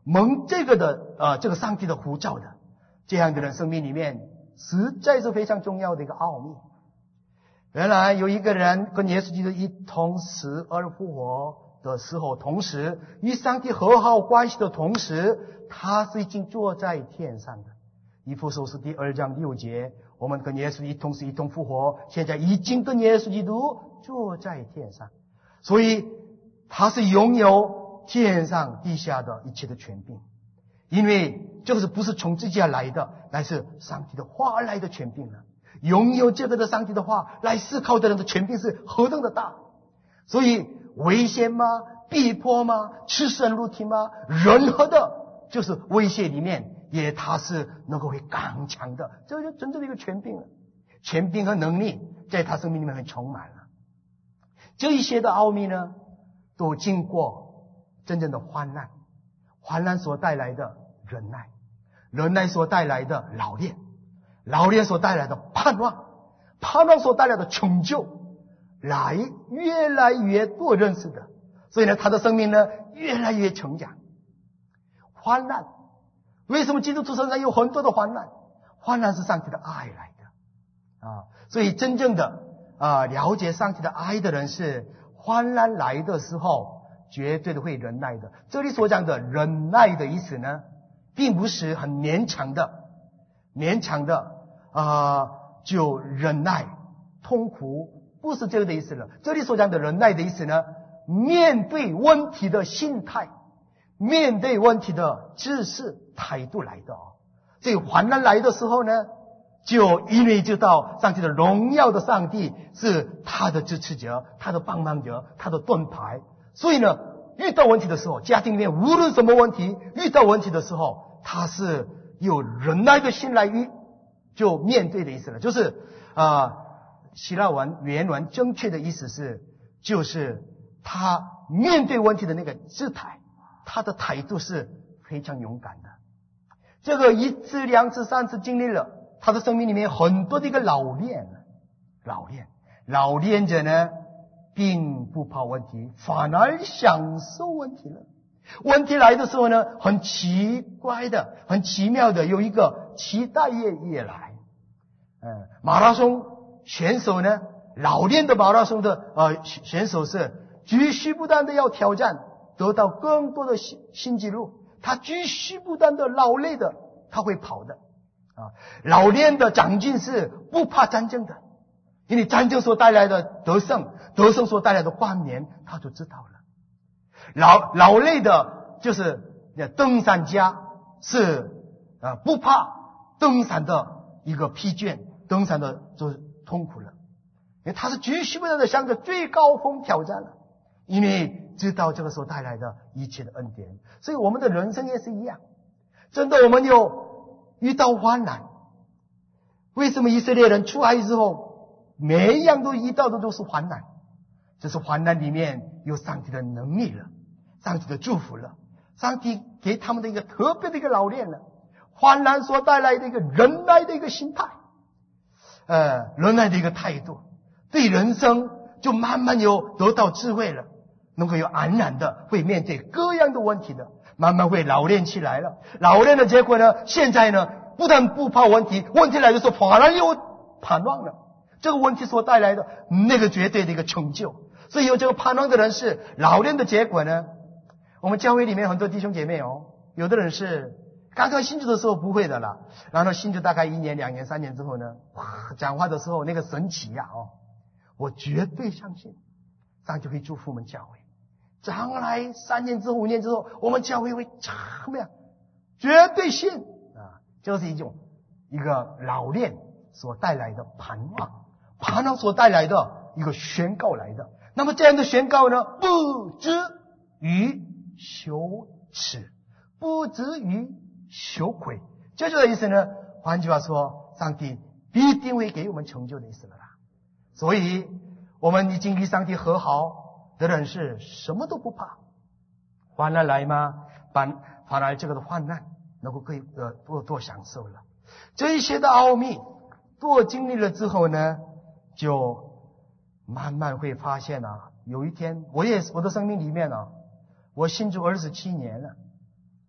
蒙这个的呃这个上帝的呼召的这样的人生命里面，实在是非常重要的一个奥秘。原来有一个人跟耶稣基督一同死而复活的时候，同时与上帝和好关系的同时，他是已经坐在天上的。以弗所书第二章六节，我们跟耶稣一同死一同复活，现在已经跟耶稣基督坐在天上，所以他是拥有天上地下的一切的权柄。因为这个是不是从自己而来的，乃是上帝的话而来的权柄呢？拥有这个的上帝的话来思考的人的权柄是何等的大。所以危险吗？逼迫吗？赤身露体吗？任何的就是威胁里面，也他是能够会刚强的，这就真正的一个权柄了。权柄和能力在他生命里面很充满了。这一些的奥秘呢，都经过真正的患难，患难所带来的忍耐，忍耐所带来的老练，老练所带来的盼望，盼望所带来的成就，来越来越多认识的。所以呢，他的生命呢越来越成长。患难，为什么基督徒身上有很多的患难？患难是上帝的爱来的啊！所以真正的啊了解上帝的爱的人，是患难来的时候绝对的会忍耐的。这里所讲的忍耐的意思呢，并不是很勉强的勉强的啊就忍耐痛苦，不是这个的意思了。这里所讲的忍耐的意思呢，面对问题的心态，面对问题的知识态度来的哦。所以患难来的时候呢，就因为知道上帝的荣耀的上帝是他的支持者，他的帮忙者，他的盾牌。所以呢，遇到问题的时候，家庭里面无论什么问题，遇到问题的时候，他是有忍耐的心来遇就面对的意思了。就是啊、呃，希腊文原文正确的意思是，就是他面对问题的那个姿态，他的态度是非常勇敢的。这个一次两次三次经历了，他的生命里面很多的一个老练老练老练者呢，并不怕问题，反而享受问题了。问题来的时候呢，很奇怪的很奇妙的有一个期待夜夜来。嗯，马拉松选手呢，老练的马拉松的呃选手是继续不断的要挑战，得到更多的新新纪录。他继续不断的劳累的，他会跑的啊。老练的长进是不怕战争的，因为战争所带来的得胜，得胜所带来的冠冕，他就知道了。老老累的就是登山家，是啊不怕登山的一个疲倦，登山的就是痛苦了，因为他是继续不断的向着最高峰挑战了，因为知道这个所带来的一切的恩典。所以我们的人生也是一样，真的我们有遇到患难。为什么以色列人出来之后每一样都遇到的都是患难？这是患难里面有上帝的能力了，上帝的祝福了，上帝给他们的一个特别的一个老练了。患难所带来的一个忍耐的一个心态，呃，忍耐的一个态度，对人生就慢慢有得到智慧了，能够有安然的会面对各样的问题的，慢慢会老练起来了。老练的结果呢，现在呢不但不怕问题，问题来的时候反而有盼望了。这个问题所带来的那个绝对的一个成就，所以有这个盼望的人是老练的结果呢。我们教会里面很多弟兄姐妹哦，有的人是刚刚信主的时候不会的啦，然后信主大概一年两年三年之后呢，哇，讲话的时候那个神奇呀、啊、哦，我绝对相信上帝会祝福我们教会，将来三年之后五年之后，我们教会会怎么样？绝对信啊！这是一种一个老练所带来的盼望，盼望所带来的一个宣告来的。那么这样的宣告呢，不至于羞耻，不至于羞愧，这就是意思呢。换句话说，上帝必定会给我们成就的意思了啦。所以我们已经与上帝和好的人是什么都不怕。患难来吗？反反而这个的患难能够可以呃多多享受了。这一些的奥秘多经历了之后呢，就慢慢会发现啊，有一天我也我的生命里面啊，我信主二十七年了。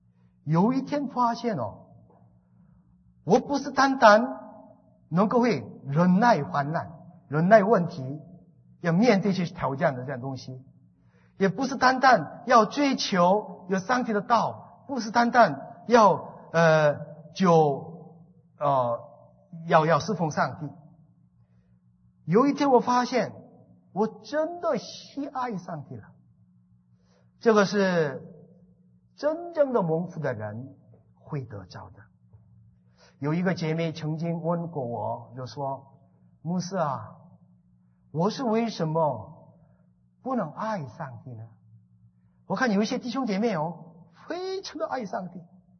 有一天发现哦，我不是单单能够会忍耐患难、忍耐问题，要面对去挑战的这样东西，也不是单单要追求有上帝的道，不是单单要呃就呃要要侍奉上帝。有一天我发现，我真的喜爱上帝了。这个是真正的蒙福的人会得着的。有一个姐妹曾经问过我，就说：牧师啊，我是为什么不能爱上帝呢？我看有一些弟兄姐妹哦，非常的爱上帝，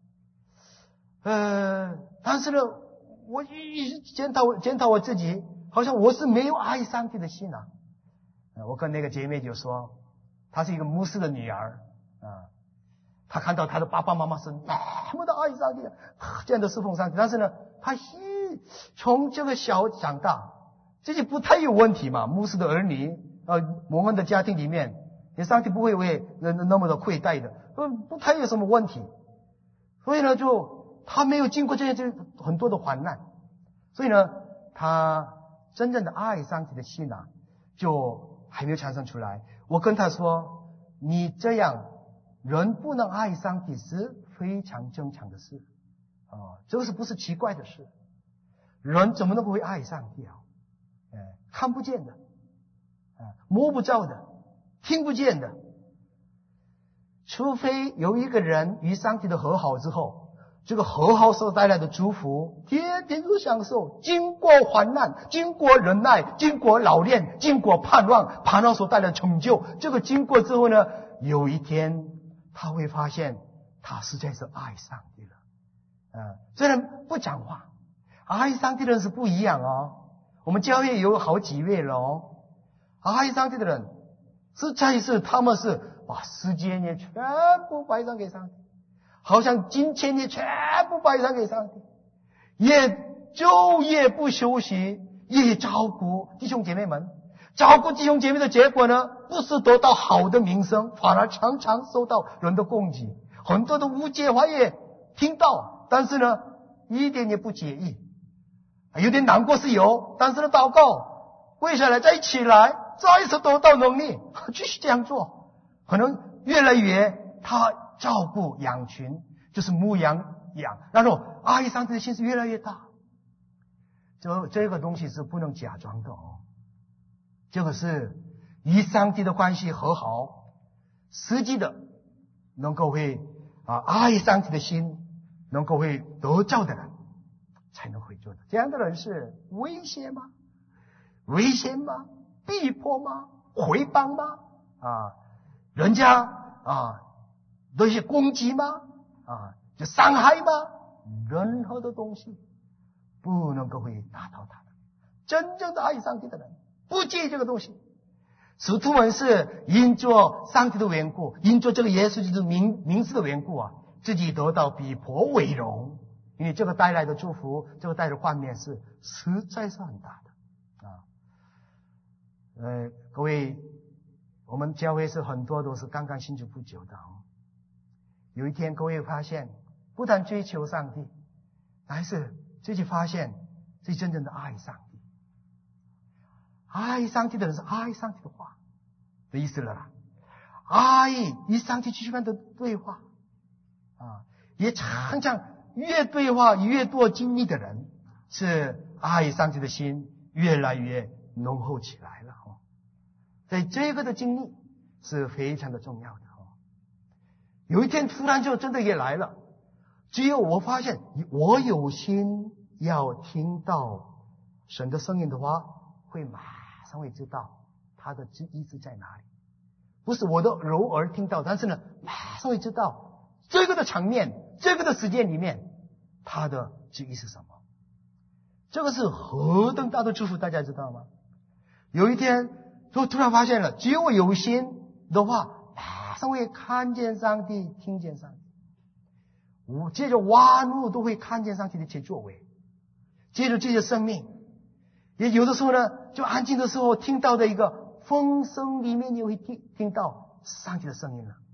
呃，但是呢，我一直检讨检讨我自己，好像我是没有爱上帝的心啊。我跟那个姐妹就说，她是一个牧师的女儿啊，她看到她的爸爸妈妈是那么的爱上帝，这样的侍奉上帝，但是呢，她一从这个小长大，这就不太有问题嘛。牧师的儿女，呃，蒙恩的家庭里面，你上帝不会为那么的亏待的，不太有什么问题。所以呢，就他没有经过这些这很多的患难，所以呢，他真正的爱上帝的心啊，就还没有产生出来。我跟他说，你这样人不能爱上帝是非常正常的事啊，这个是不是奇怪的事？人怎么能够会爱上帝啊？哎，看不见的，啊，摸不着的，听不见的，除非有一个人与上帝的和好之后，这个和好所带来的祝福，天天都享受。经过患难，经过忍耐，经过老练，经过盼望，盼望所带来的成就，这个经过之后呢，有一天他会发现，他实在是爱上帝了。啊，虽然不讲话，爱上帝的人是不一样哦。我们教会有好几位了哦，爱上帝的人，实在是他们是把时间也全部摆上给上帝，好像金钱也全部摆上给上帝，也昼夜不休息，也照顾弟兄姐妹们。照顾弟兄姐妹的结果呢，不是得到好的名声，反而常常受到人的攻击，很多的误解话也听到，但是呢，一点也不介意。有点难过是有，但是呢，祷告跪下来再起来，再次得到能力，继续这样做，可能越来越他照顾羊群，就是牧羊羊，然后爱上帝的心是越来越大。这这个东西是不能假装的哦，这个是与上帝的关系和好，实际的能够会啊爱上帝的心能够会得着的人才能会做的。这样的人是威胁吗？危险吗？逼迫吗？回谤吗？啊，人家啊那些攻击吗？啊，就伤害吗？任何的东西不能够会打到他的。真正的爱上帝的人不介意这个东西。使徒们是因着上帝的缘故，因着这个耶稣基督名名字的缘故啊，自己得到逼迫为荣。因为这个带来的祝福，这个带来的冠冕是实在是很大的啊。呃，各位，我们教会是很多都是刚刚信主不久的哦。有一天各位发现，不但追求上帝，还是自己发现自己真正的爱上帝。爱上帝的人是爱上帝的话的意思了啦，爱与上帝继续的对话啊，也常常越对话越多经历的人，是爱上帝的心越来越浓厚起来了哦。所以这个的经历是非常的重要的哦。有一天突然就真的也来了，只有我发现，我有心要听到神的声音的话，会马上会知道他的意思在哪里。不是我的柔耳听到，但是呢，马上会知道这个的场面，这个的时间里面，他的旨意是什么。这个是何等大的祝福，大家知道吗？有一天就突然发现了，只有我有心的话，马上会看见上帝，听见上帝。我借着万物都会看见上帝的一切作为，借着这些生命，也有的时候呢，就安静的时候听到的一个风声里面，你会听听到上帝的声音了。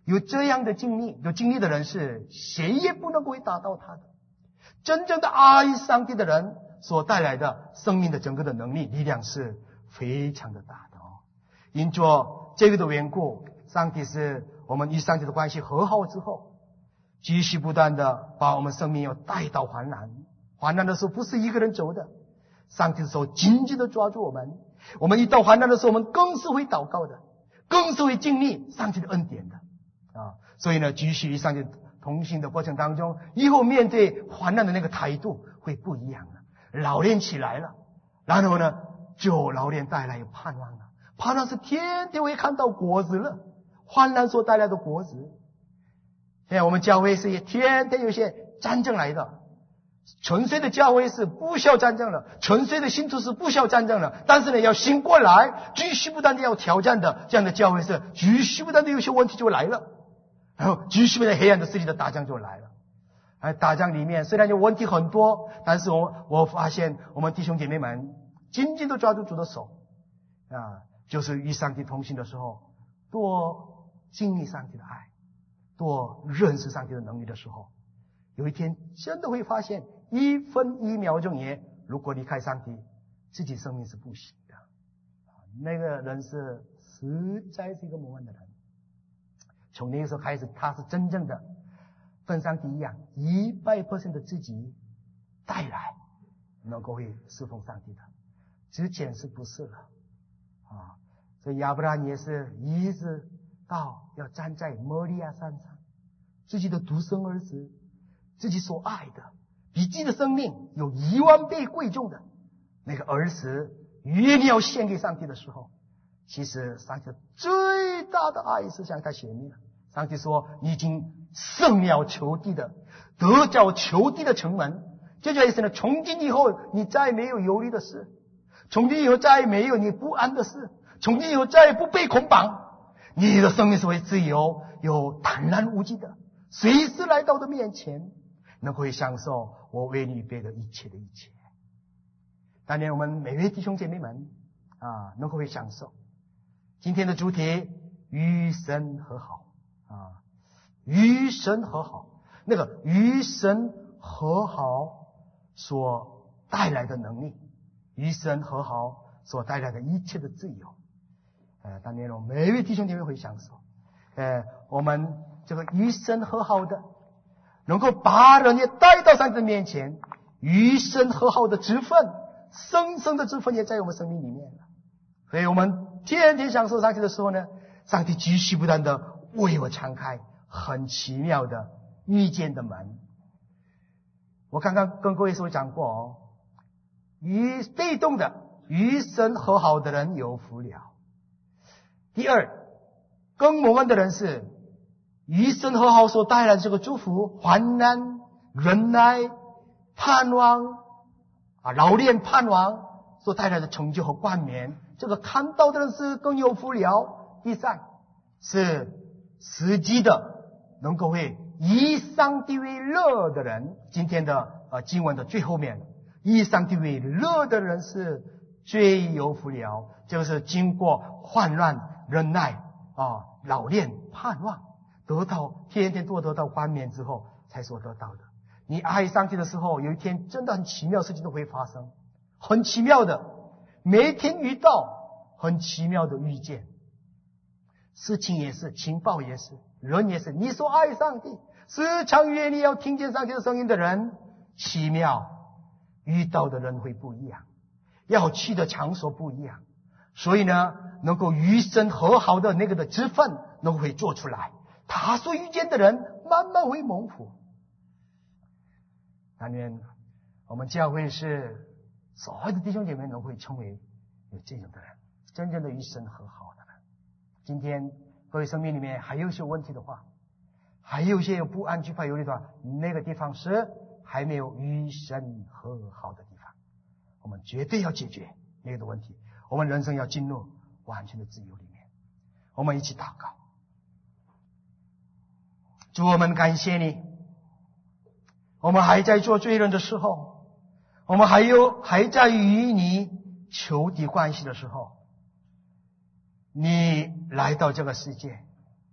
有这样的经历，有经历的人是谁也不能够会达到他的。真正的爱上帝的人所带来的生命的整个的能力力量是非常的大的哦。因着这个的缘故，上帝是我们与上帝的关系和好之后，继续不断的把我们生命要带到患难。患难的时候不是一个人走的，上帝的手紧紧的抓住我们。我们一到患难的时候，我们更是会祷告的，更是会经历上帝的恩典的啊。所以呢，继续与上帝同行的过程当中，以后面对患难的那个态度会不一样了，老练起来了。然后呢，就老练带来有盼望了，盼望是天天会看到果子了，患难所带来的果子。现在我们教会是也天天有些战争来的，纯粹的教会是不需要战争了，纯粹的信徒是不需要战争了，但是呢，要醒过来，继续不断的要挑战的，这样的教会是继续不断的有些问题就来了，然后继续不断的黑暗的势力的打仗就来了。而打仗里面虽然有问题很多，但是我我发现我们弟兄姐妹们紧紧的抓住主的手啊，就是与上帝同行的时候，多经历上帝的爱，多认识上帝的能力的时候，有一天真的会发现一分一秒钟也如果离开上帝，自己生命是不行的。那个人是实在是一个蒙恩的人，从那个时候开始，他是真正的跟上帝一样一百 percent 的自己带来能够会侍奉上帝的，之前是不是了啊？所以亚伯拉罕也是一直到要站在摩利亚山上，自己的独生儿子，自己所爱的，比自己的生命有一万倍贵重的那个儿子，约定要献给上帝的时候，其实上帝最大的爱是向他显明了。上帝说，你已经胜了仇敌的，得着仇敌的城门。这就意思呢，从今以后你再没有忧虑的事，从今以后再没有你不安的事，从今以后再也不被捆绑，你的生命是会自由，有坦然无惧的，随时来到我的面前，能够享受我为你预备的一切的一切。当年我们每位弟兄姐妹们啊，能够会享受今天的主题，与神和好啊，与神和好，那个与神和好所带来的能力，与神和好所带来的一切的自由。呃，当年我们每位弟兄姐妹会享受，呃，我们这个与神和好的，能够把人也带到上帝的面前，与神和好的职分，生生的职分也在我们生命里面了。所以我们天天享受上帝的时候呢，上帝继续不断的为我敞开很奇妙的遇见的门。我刚刚跟各位所讲过哦，与被动的与神和好的人有福了。第二，更蒙恩的人是与神和好所带来的这个祝福，患难、忍耐、盼望啊，老练盼望所带来的成就和冠冕，这个看到的人是更有福了。第三，是实际的能够为以上帝为乐的人。今天的呃经文的最后面，以上帝为乐的人是最有福了，就是经过患难、忍耐啊、老练、盼望，得到天天都得到冠冕之后才所得到的。你爱上帝的时候，有一天真的很奇妙的事情都会发生，很奇妙的，每天遇到很奇妙的遇见，事情也是，情报也是，人也是。你所爱上帝，时常愿意要听见上帝的声音的人，奇妙遇到的人会不一样，要去的场所不一样。所以呢，能够与神和好的那个的职分能够会做出来，他所遇见的人慢慢会蒙福。当年我们教会是所有的弟兄姐妹能会成为有这种的人，真正的与神和好的人。今天各位生命里面还有一些问题的话，还有一些有不安惧怕忧虑的话，那个地方是还没有与神和好的地方，我们绝对要解决那个的问题，我们人生要进入完全的自由里面。我们一起祷告。主，我们感谢你，我们还在做罪人的时候，我们还有还在与你仇敌关系的时候，你来到这个世界，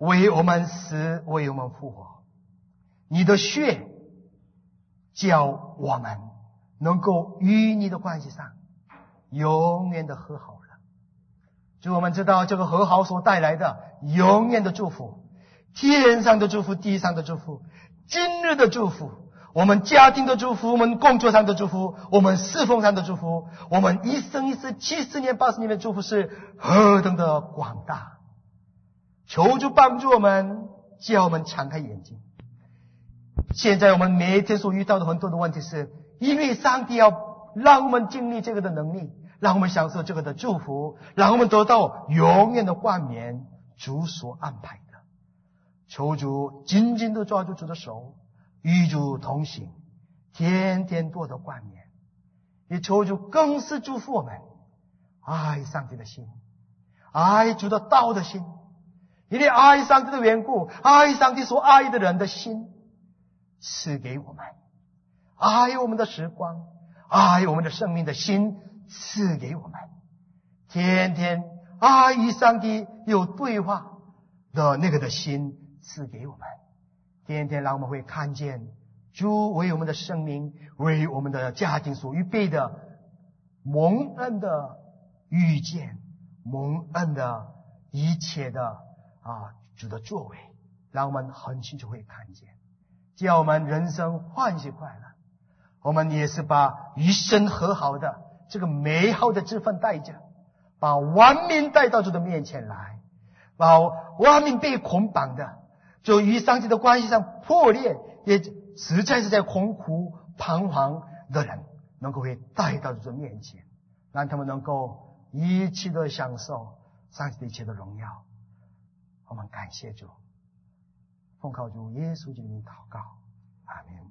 为我们死，为我们复活。你的血叫我们能够与你的关系上永远的和好了。主，我们知道这个和好所带来的永远的祝福，天上的祝福，地上的祝福，今日的祝福，我们家庭的祝福，我们工作上的祝福，我们侍奉上的祝福，我们一生一世七十年八十年的祝福是何等的广大。求主帮助我们，叫我们敞开眼睛。现在我们每一天所遇到的很多的问题，是因为上帝要让我们经历这个的能力，让我们享受这个的祝福，让我们得到永远的冠冕，主所安排的。求主紧紧地抓住主的手，与主同行，天天多得冠冕。也求主更是祝福我们爱上帝的心，爱主的道的心，因为爱上帝的缘故，爱上帝所爱的人的心赐给我们，爱我们的时光，爱我们的生命的心赐给我们，天天爱与上帝有对话的那个的心赐给我们，天天让我们会看见主为我们的生命，为我们的家庭所预备的蒙恩的遇见，蒙恩的一切的啊主的作为，让我们很清楚会看见，叫我们人生欢喜快乐。我们也是把与神和好的这个美好的之分带着，把万民带到主的面前来，把万民被捆绑的，就与上帝的关系上破裂，也实在是在痛苦彷徨的人，能够会带到主的面前，让他们能够一起的享受上帝的一切的荣耀。我们感谢主，奉靠主耶稣基督的名祷告，阿们。